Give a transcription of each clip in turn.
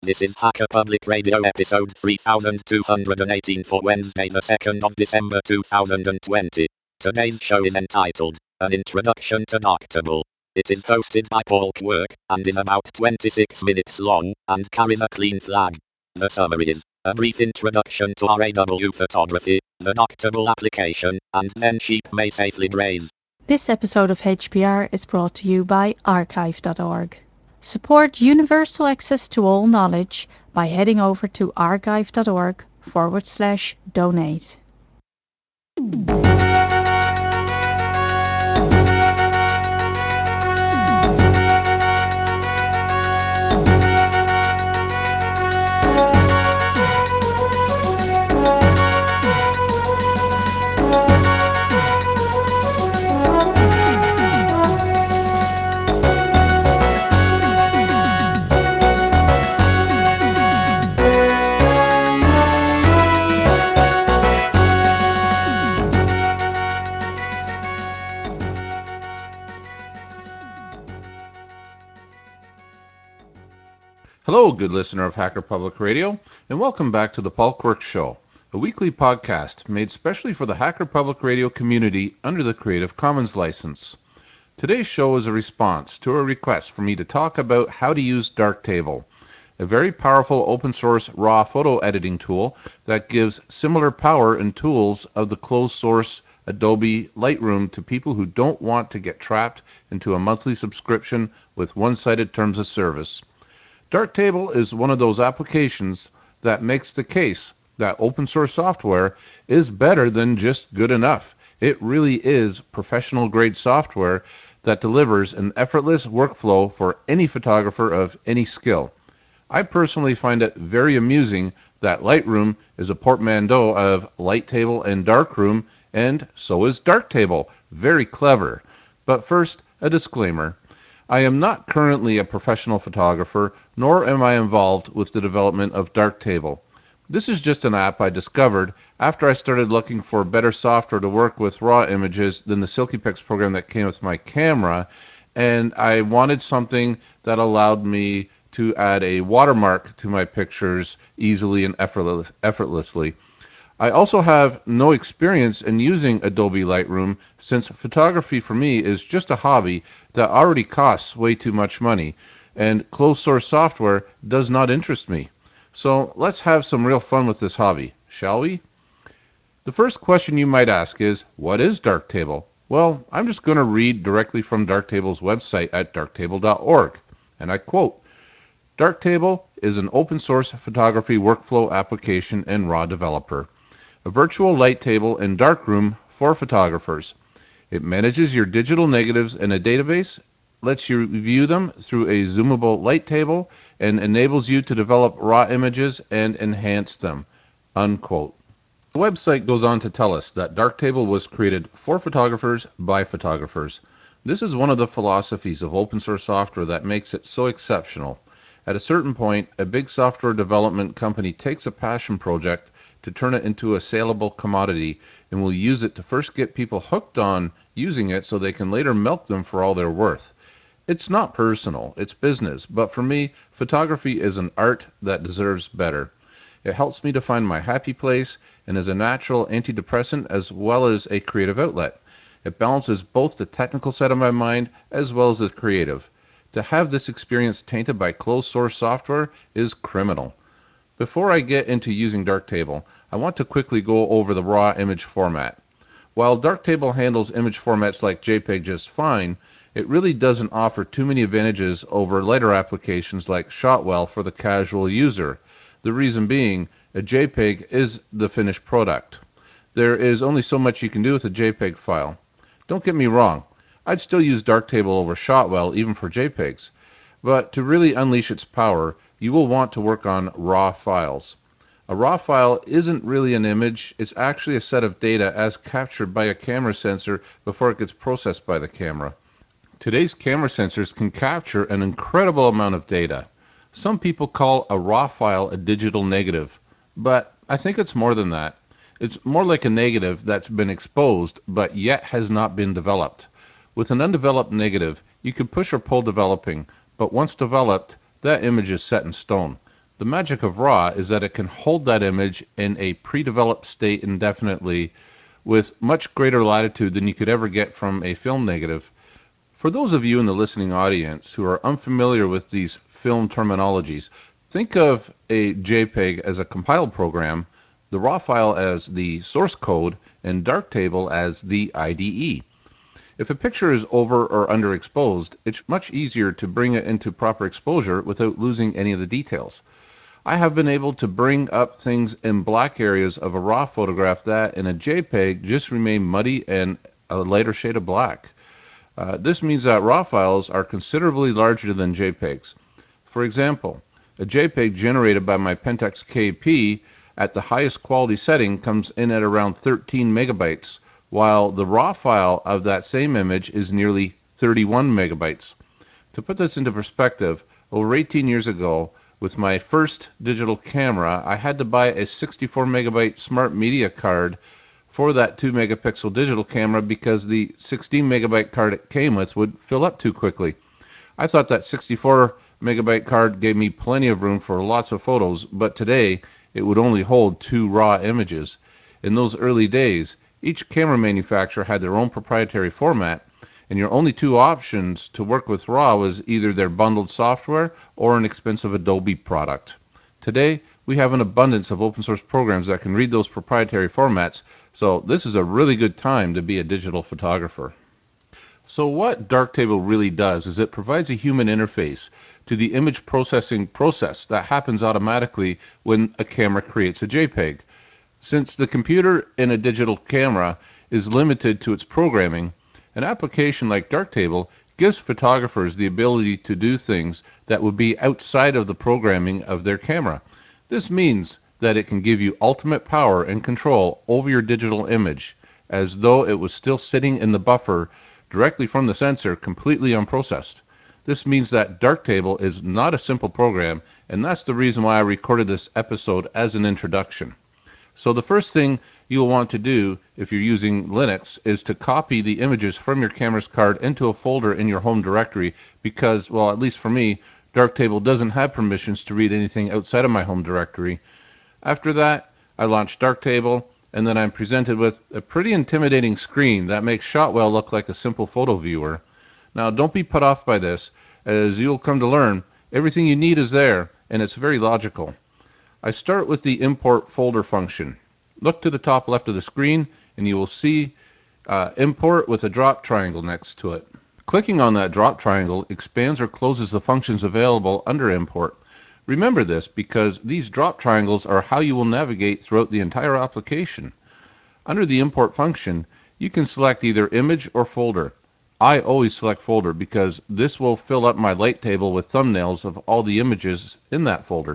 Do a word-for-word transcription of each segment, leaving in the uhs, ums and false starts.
This is Hacker Public Radio episode three thousand two hundred eighteen for Wednesday the second of December two thousand twenty. Today's show is entitled, An Introduction to Darktable. It is hosted by Paul Quirk, and is about twenty-six minutes long, and carries a clean flag. The summary is, a brief introduction to R A W photography, the Darktable application, and then sheep may safely graze. This episode of H P R is brought to you by archive dot org. Support universal access to all knowledge by heading over to archive.org forward slash donate. Hello, good listener of Hacker Public Radio, and welcome back to the Paul Quirk Show, a weekly podcast made specially for the Hacker Public Radio community under the Creative Commons license. Today's show is a response to a request for me to talk about how to use Darktable, a very powerful open source raw photo editing tool that gives similar power and tools of the closed source Adobe Lightroom to people who don't want to get trapped into a monthly subscription with one-sided terms of service. Darktable is one of those applications that makes the case that open source software is better than just good enough. It really is professional grade software that delivers an effortless workflow for any photographer of any skill. I personally find it very amusing that Lightroom is a portmanteau of Lighttable and Darkroom, and so is Darktable. Very clever. But first, a disclaimer. I am not currently a professional photographer, nor am I involved with the development of Darktable. This is just an app I discovered after I started looking for better software to work with raw images than the SilkyPix program that came with my camera, and I wanted something that allowed me to add a watermark to my pictures easily and effortless, effortlessly. I also have no experience in using Adobe Lightroom since photography for me is just a hobby that already costs way too much money, and closed source software does not interest me. So let's have some real fun with this hobby, shall we? The first question you might ask is, what is Darktable? Well, I'm just going to read directly from Darktable's website at darktable dot org, and I quote, Darktable is an open source photography workflow application and raw developer. A virtual light table and darkroom for photographers. It manages your digital negatives in a database, lets you view them through a zoomable light table, and enables you to develop raw images and enhance them. Unquote. The website goes on to tell us that Darktable was created for photographers by photographers. This is one of the philosophies of open source software that makes it so exceptional. At a certain point, a big software development company takes a passion project to turn it into a saleable commodity and will use it to first get people hooked on using it so they can later milk them for all they're worth. It's not personal, it's business, but for me, photography is an art that deserves better. It helps me to find my happy place and is a natural antidepressant as well as a creative outlet. It balances both the technical side of my mind as well as the creative. To have this experience tainted by closed source software is criminal. Before I get into using Darktable, I want to quickly go over the raw image format. While Darktable handles image formats like JPEG just fine, it really doesn't offer too many advantages over lighter applications like Shotwell for the casual user. The reason being, a JPEG is the finished product. There is only so much you can do with a JPEG file. Don't get me wrong, I'd still use Darktable over Shotwell even for JPEGs, but to really unleash its power, you will want to work on raw files. A raw file isn't really an image, it's actually a set of data as captured by a camera sensor before it gets processed by the camera. Today's camera sensors can capture an incredible amount of data. Some people call a raw file a digital negative, but I think it's more than that. It's more like a negative that's been exposed but yet has not been developed. With an undeveloped negative, you can push or pull developing, but once developed, that image is set in stone. The magic of RAW is that it can hold that image in a pre-developed state indefinitely with much greater latitude than you could ever get from a film negative. For those of you in the listening audience who are unfamiliar with these film terminologies, think of a JPEG as a compiled program, the RAW file as the source code, and Darktable as the I D E. If a picture is over or underexposed, it's much easier to bring it into proper exposure without losing any of the details. I have been able to bring up things in black areas of a RAW photograph that in a JPEG just remain muddy and a lighter shade of black. Uh, this means that RAW files are considerably larger than JPEGs. For example, a JPEG generated by my Pentax K P at the highest quality setting comes in at around thirteen megabytes, while the RAW file of that same image is nearly thirty-one megabytes. To put this into perspective, over eighteen years ago, with my first digital camera, I had to buy a sixty-four megabyte smart media card for that two megapixel digital camera because the sixteen megabyte card it came with would fill up too quickly. I thought that sixty-four megabyte card gave me plenty of room for lots of photos, but today it would only hold two raw images. In those early days, each camera manufacturer had their own proprietary format, and your only two options to work with RAW was either their bundled software or an expensive Adobe product. Today, we have an abundance of open source programs that can read those proprietary formats, so this is a really good time to be a digital photographer. So what Darktable really does is it provides a human interface to the image processing process that happens automatically when a camera creates a JPEG. Since the computer in a digital camera is limited to its programming, an application like Darktable gives photographers the ability to do things that would be outside of the programming of their camera. This means that it can give you ultimate power and control over your digital image, as though it was still sitting in the buffer directly from the sensor, completely unprocessed. This means that Darktable is not a simple program, and that's the reason why I recorded this episode as an introduction. So the first thing you'll want to do if you're using Linux is to copy the images from your camera's card into a folder in your home directory because, well, at least for me, Darktable doesn't have permissions to read anything outside of my home directory. After that, I launch Darktable, and then I'm presented with a pretty intimidating screen that makes Shotwell look like a simple photo viewer. Now, don't be put off by this, as you'll come to learn, everything you need is there, and it's very logical. I start with the import folder function. Look to the top left of the screen, and you will see uh, import with a drop triangle next to it. Clicking on that drop triangle expands or closes the functions available under import. Remember this because these drop triangles are how you will navigate throughout the entire application. Under the import function, you can select either image or folder. I always select folder because this will fill up my light table with thumbnails of all the images in that folder.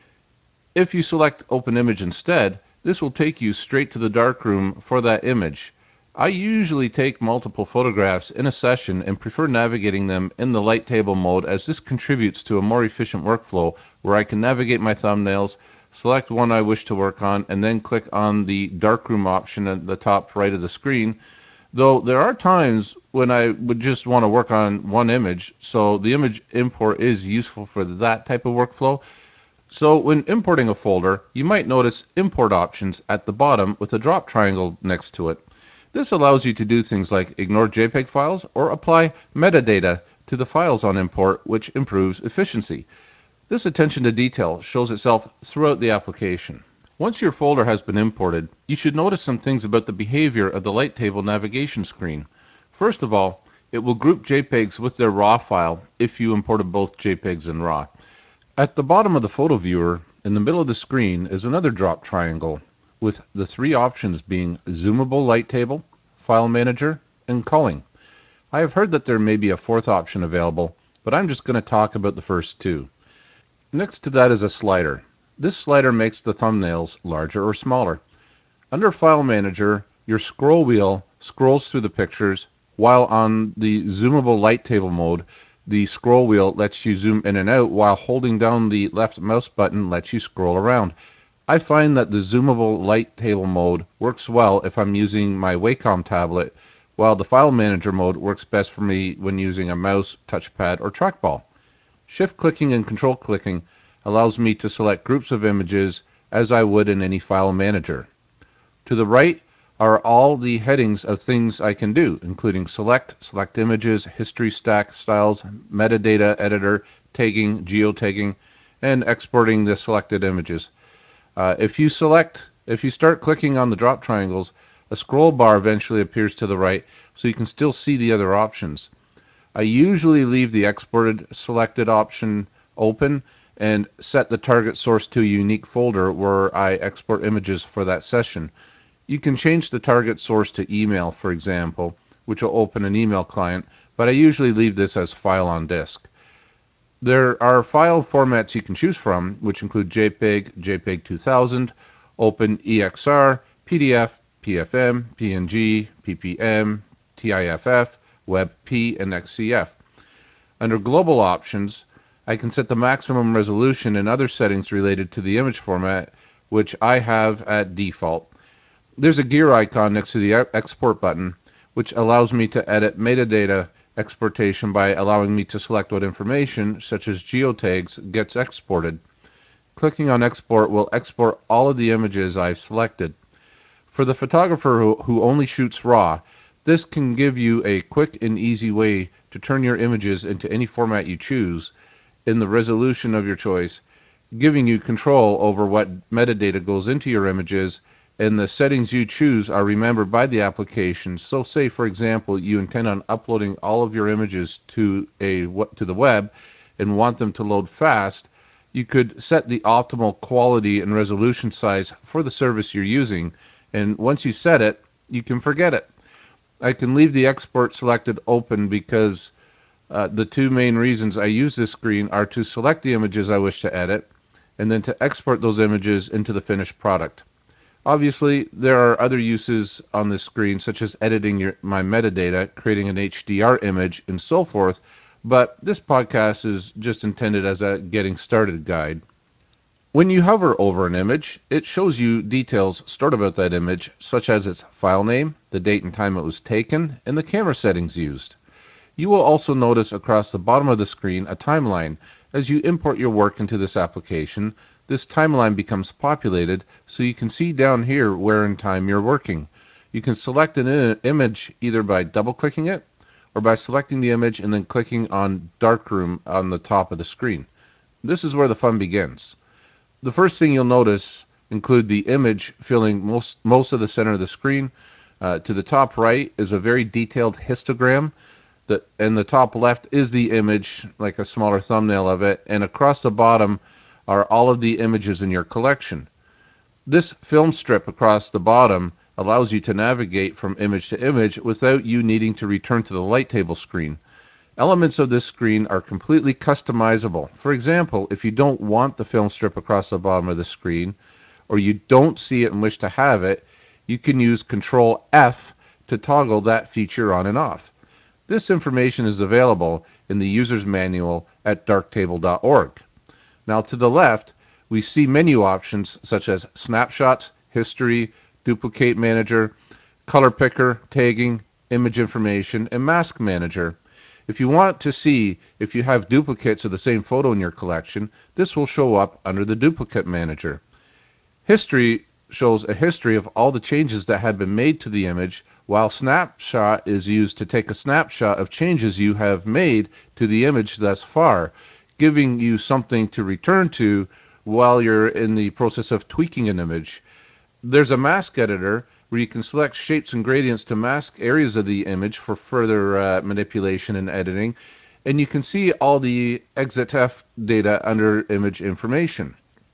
If you select open image instead, this will take you straight to the darkroom for that image. I usually take multiple photographs in a session and prefer navigating them in the light table mode as this contributes to a more efficient workflow where I can navigate my thumbnails, select one I wish to work on, and then click on the darkroom option at the top right of the screen. Though there are times when I would just want to work on one image, so the image import is useful for that type of workflow. So when importing a folder, you might notice import options at the bottom with a drop triangle next to it. This allows you to do things like ignore JPEG files or apply metadata to the files on import, which improves efficiency. This attention to detail shows itself throughout the application. Once your folder has been imported, you should notice some things about the behavior of the light table navigation screen. First of all, it will group JPEGs with their RAW file if you imported both JPEGs and RAW. At the bottom of the photo viewer, in the middle of the screen, is another drop triangle, with the three options being Zoomable Light Table, File Manager, and Culling. I have heard that there may be a fourth option available, but I'm just going to talk about the first two. Next to that is a slider. This slider makes the thumbnails larger or smaller. Under File Manager, your scroll wheel scrolls through the pictures, while on the Zoomable Light Table mode, the scroll wheel lets you zoom in and out while holding down the left mouse button lets you scroll around. I find that the Zoomable Light Table mode works well if I'm using my Wacom tablet, while the File Manager mode works best for me when using a mouse, touchpad, or trackball. Shift clicking and control clicking allows me to select groups of images as I would in any file manager. To the right are all the headings of things I can do, including select, select images, history stack, styles, metadata editor, tagging, geotagging, and exporting the selected images. Uh, if you select, if you start clicking on the drop triangles, a scroll bar eventually appears to the right, so you can still see the other options. I usually leave the exported selected option open and set the target source to a unique folder where I export images for that session. You can change the target source to email, for example, which will open an email client, but I usually leave this as file on disk. There are file formats you can choose from, which include JPEG, JPEG two thousand, OpenEXR, P D F, P F M, P N G, P P M, TIFF, WebP, and X C F. Under Global Options, I can set the maximum resolution and other settings related to the image format, which I have at default. There's a gear icon next to the export button, which allows me to edit metadata exportation by allowing me to select what information, such as geotags, gets exported. Clicking on export will export all of the images I've selected. For the photographer who, who only shoots RAW, this can give you a quick and easy way to turn your images into any format you choose in the resolution of your choice, giving you control over what metadata goes into your images, and the settings you choose are remembered by the application. So say, for example, you intend on uploading all of your images to a to the web and want them to load fast, you could set the optimal quality and resolution size for the service you're using, and once you set it, you can forget it. I can leave the export selected open because uh, the two main reasons I use this screen are to select the images I wish to edit, and then to export those images into the finished product. Obviously, there are other uses on this screen, such as editing your, my metadata, creating an H D R image, and so forth, but this podcast is just intended as a getting started guide. When you hover over an image, it shows you details stored about that image, such as its file name, the date and time it was taken, and the camera settings used. You will also notice across the bottom of the screen a timeline. As you import your work into this application, this timeline becomes populated, so you can see down here where in time you're working. You can select an image either by double-clicking it or by selecting the image and then clicking on Darkroom on the top of the screen. This is where the fun begins. The first thing you'll notice include the image filling most, most of the center of the screen. Uh, to the top right is a very detailed histogram. The, and the top left is the image, like a smaller thumbnail of it, and across the bottom are all of the images in your collection. This film strip across the bottom allows you to navigate from image to image without you needing to return to the light table screen. Elements of this screen are completely customizable. For example, if you don't want the film strip across the bottom of the screen, or you don't see it and wish to have it, you can use Control F to toggle that feature on and off. This information is available in the user's manual at darktable dot org. Now to the left, we see menu options such as snapshots, history, duplicate manager, color picker, tagging, image information, and mask manager. If you want to see if you have duplicates of the same photo in your collection, this will show up under the duplicate manager. History shows a history of all the changes that have been made to the image, while snapshot is used to take a snapshot of changes you have made to the image thus far, giving you something to return to while you're in the process of tweaking an image. There's a mask editor where you can select shapes and gradients to mask areas of the image for further uh, manipulation and editing, and you can see all the exif data under image information.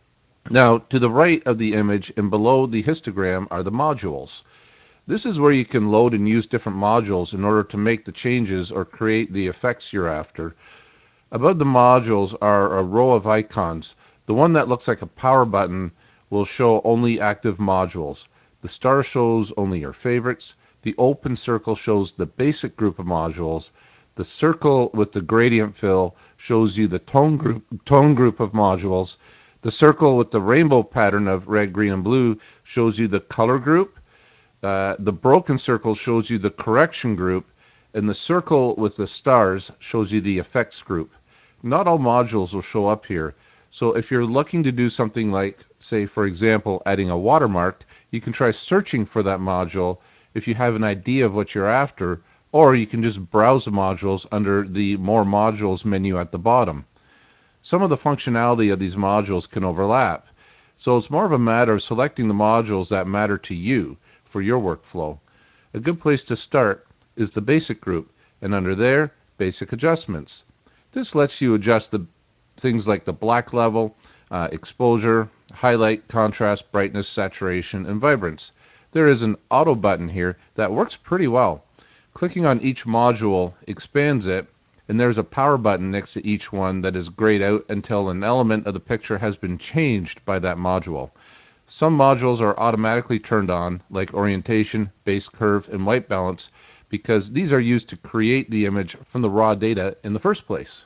Now, to the right of the image and below the histogram are the modules. This is where you can load and use different modules in order to make the changes or create the effects you're after. Above the modules are a row of icons. The one that looks like a power button will show only active modules. The star shows only your favorites. The open circle shows the basic group of modules. The circle with the gradient fill shows you the tone group, tone group of modules. The circle with the rainbow pattern of red, green, and blue shows you the color group. Uh, the broken circle shows you the correction group. And the circle with the stars shows you the effects group. Not all modules will show up here, So if you're looking to do something like, say, for example, adding a watermark, you can try searching for that module if you have an idea of what you're after, or you can just browse the modules under the More Modules menu at the bottom. Some of the functionality of these modules can overlap, so it's more of a matter of selecting the modules that matter to you for your workflow. A good place to start is the Basic group, and under there, Basic Adjustments. This lets you adjust the things like the black level, uh, exposure, highlight, contrast, brightness, saturation, and vibrance. There is an auto button here that works pretty well. Clicking on each module expands it, and there's a power button next to each one that is grayed out until an element of the picture has been changed by that module. Some modules are automatically turned on, like orientation, base curve, and white balance, because these are used to create the image from the raw data in the first place.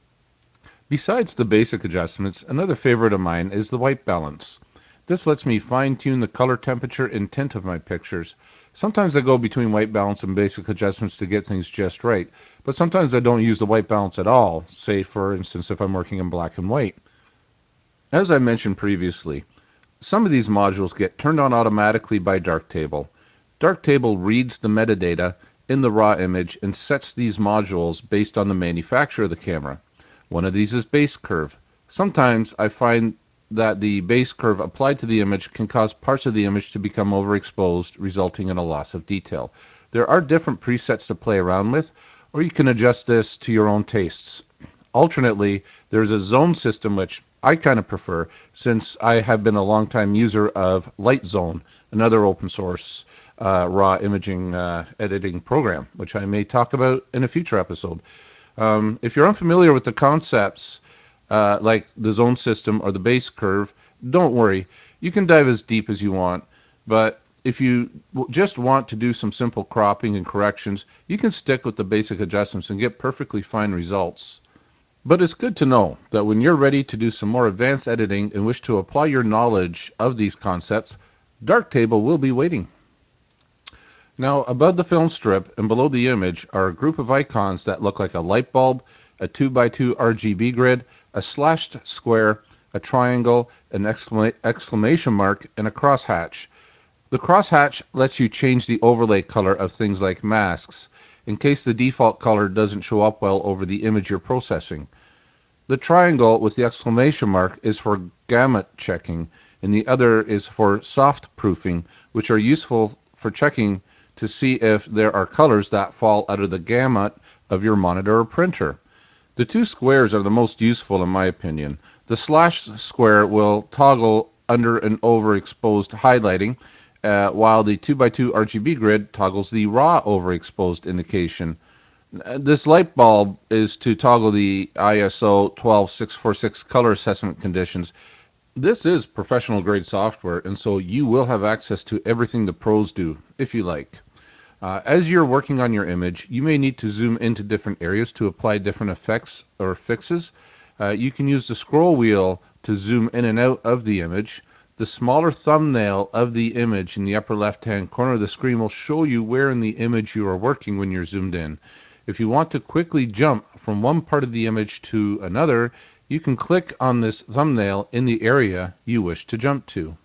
Besides the basic adjustments, another favorite of mine is the white balance. This lets me fine-tune the color temperature and tint of my pictures. Sometimes I go between white balance and basic adjustments to get things just right, but sometimes I don't use the white balance at all, say for instance if I'm working in black and white. As I mentioned previously, some of these modules get turned on automatically by Darktable. Darktable reads the metadata in the raw image and sets these modules based on the manufacturer of the camera. One of these is base curve. Sometimes I find that the base curve applied to the image can cause parts of the image to become overexposed, resulting in a loss of detail. There are different presets to play around with, or you can adjust this to your own tastes. Alternately, there's a zone system which I kind of prefer since I have been a longtime user of LightZone, another open source uh, raw imaging uh, editing program, which I may talk about in a future episode. Um, if you're unfamiliar with the concepts uh, like the zone system or the base curve, don't worry. You can dive as deep as you want, but if you just want to do some simple cropping and corrections, you can stick with the basic adjustments and get perfectly fine results. But it's good to know that when you're ready to do some more advanced editing and wish to apply your knowledge of these concepts, Darktable will be waiting. Now, above the film strip and below the image are a group of icons that look like a light bulb, a two by two R G B grid, a slashed square, a triangle, an exclama- exclamation mark, and a crosshatch. The crosshatch lets you change the overlay color of things like masks, in case the default color doesn't show up well over the image you're processing. The triangle with the exclamation mark is for gamut checking, and the other is for soft proofing, which are useful for checking to see if there are colors that fall out of the gamut of your monitor or printer. The two squares are the most useful in my opinion. The slash square will toggle under and overexposed highlighting, uh, while the two by two R G B grid toggles the raw overexposed indication. This light bulb is to toggle the I S O twelve six forty-six color assessment conditions. This is professional grade software, and so you will have access to everything the pros do, if you like. Uh, as you're working on your image, you may need to zoom into different areas to apply different effects or fixes. Uh, you can use the scroll wheel to zoom in and out of the image. The smaller thumbnail of the image in the upper left-hand corner of the screen will show you where in the image you are working when you're zoomed in. If you want to quickly jump from one part of the image to another, you can click on this thumbnail in the area you wish to jump to.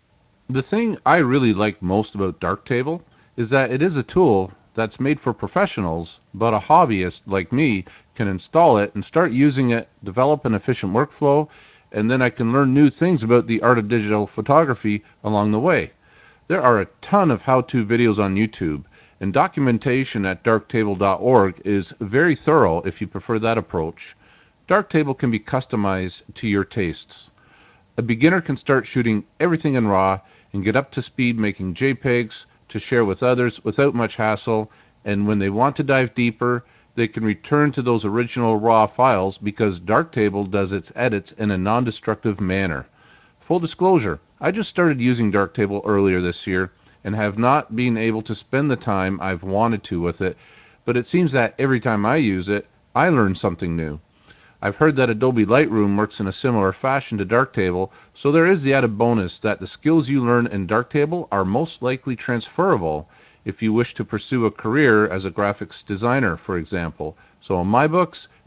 The thing I really like most about Darktable is that it is a tool that's made for professionals, but a hobbyist like me can install it and start using it, develop an efficient workflow, and then I can learn new things about the art of digital photography along the way. There are a ton of how-to videos on YouTube, and documentation at darktable dot org is very thorough if you prefer that approach. Darktable can be customized to your tastes. A beginner can start shooting everything in RAW and get up to speed making JPEGs to share with others without much hassle, and when they want to dive deeper, they can return to those original RAW files because Darktable does its edits in a non-destructive manner. Full disclosure, I just started using Darktable earlier this year and have not been able to spend the time I've wanted to with it, but it seems that every time I use it, I learn something new. I've heard that Adobe Lightroom works in a similar fashion to Darktable, so there is the added bonus that the skills you learn in Darktable are most likely transferable if you wish to pursue a career as a graphics designer, for example. So in my books,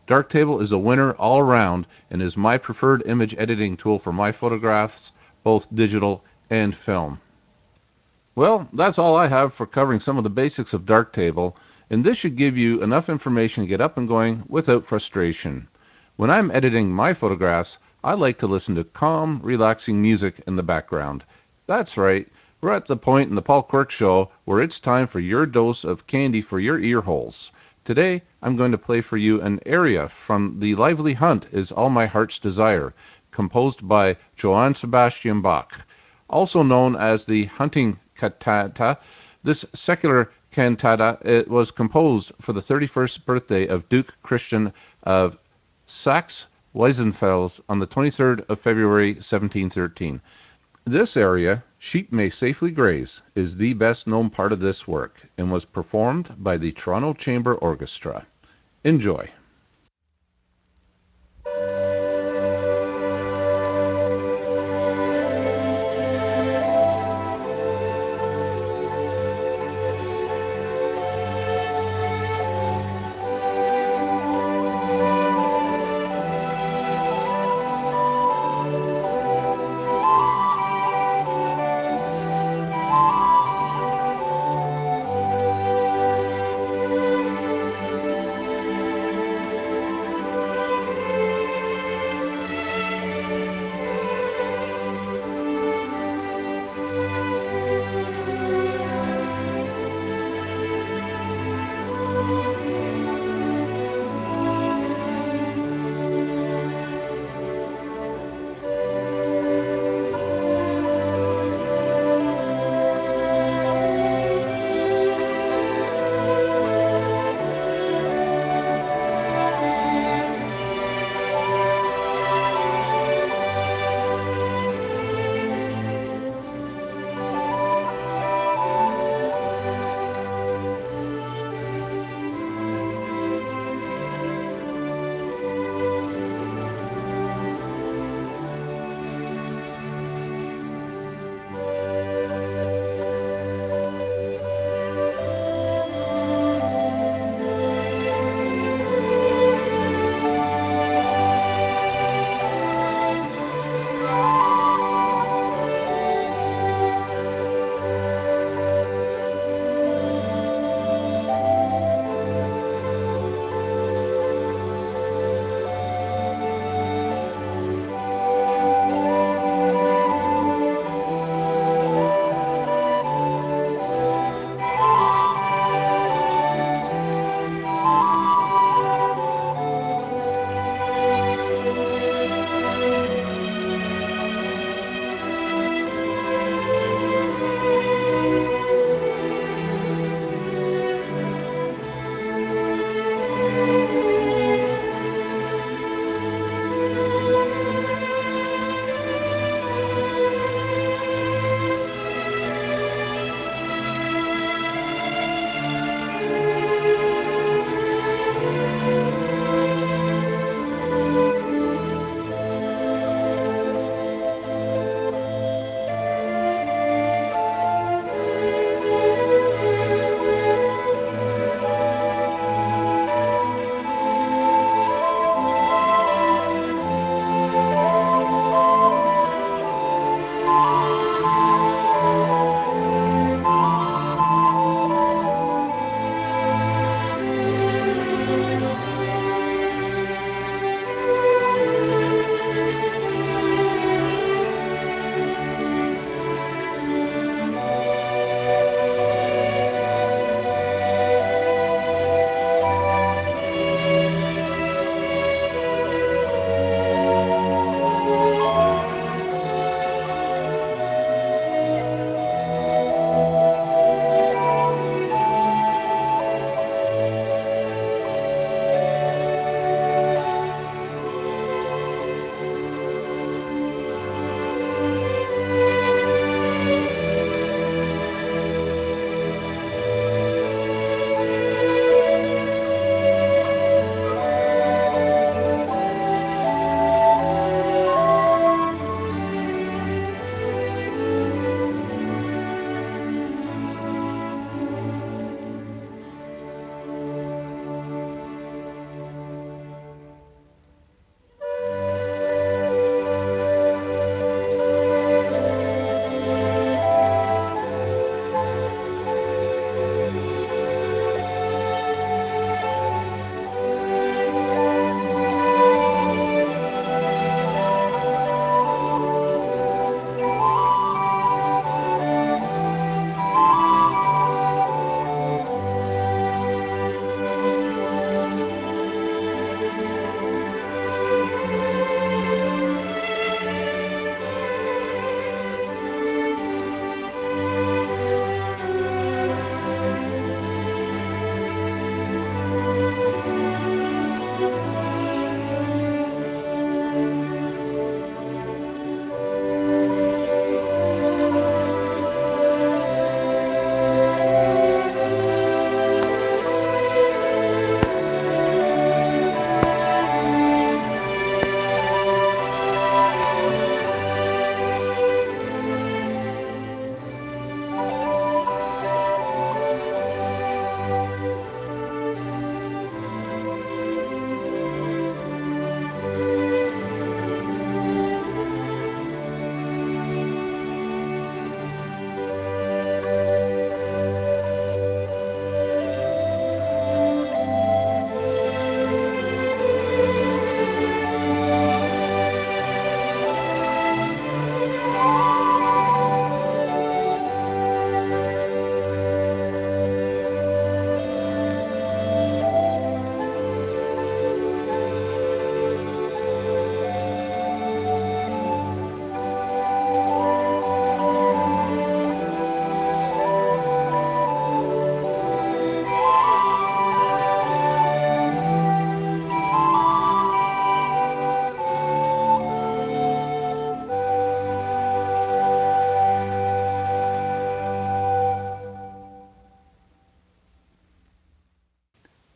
Darktable is a winner all around and is my preferred image editing tool for my photographs, both digital and film. Well, that's all I have for covering some of the basics of Darktable, and this should give you enough information to get up and going without frustration. When I'm editing my photographs, I like to listen to calm, relaxing music in the background. That's right, we're at the point in the Paul Quirk Show where it's time for your dose of candy for your ear holes. Today, I'm going to play for you an aria from The Lively Hunt is All My Heart's Desire, composed by Johann Sebastian Bach. Also known as the Hunting Cantata, this secular cantata it was composed for the thirty-first birthday of Duke Christian of Saxe-Weissenfels on the twenty-third of February, seventeen thirteen. This area, Sheep May Safely Graze, is the best known part of this work and was performed by the Toronto Chamber Orchestra. Enjoy.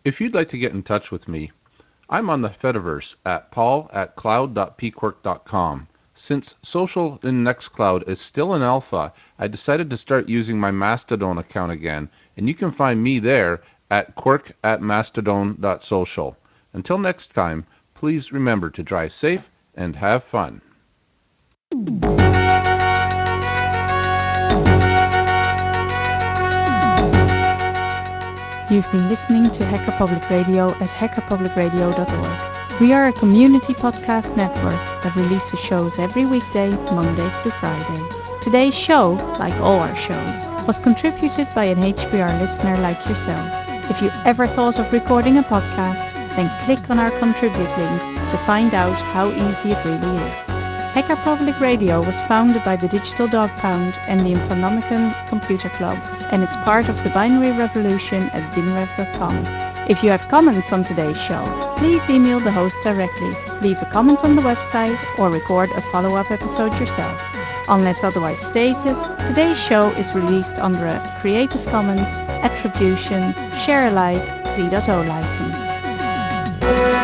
If you'd like to get in touch with me, I'm on the Fediverse at paul at cloud dot p quirk dot com. Since social in Nextcloud is still in alpha, I decided to start using my Mastodon account again, and you can find me there at quirk at mastodon dot social. Until next time, please remember to drive safe and have fun. You've been listening to Hacker Public Radio at hacker public radio dot org. We are a community podcast network that releases shows every weekday, Monday through Friday. Today's show, like all our shows, was contributed by an H P R listener like yourself. If you ever thought of recording a podcast, then click on our contribute link to find out how easy it really is. Hacker Public Radio was founded by the Digital Dog Pound and the Infonomicon Computer Club and is part of the binary revolution at binrev dot com. If you have comments on today's show, please email the host directly, leave a comment on the website, or record a follow-up episode yourself. Unless otherwise stated, today's show is released under a Creative Commons Attribution Share Alike three point oh license.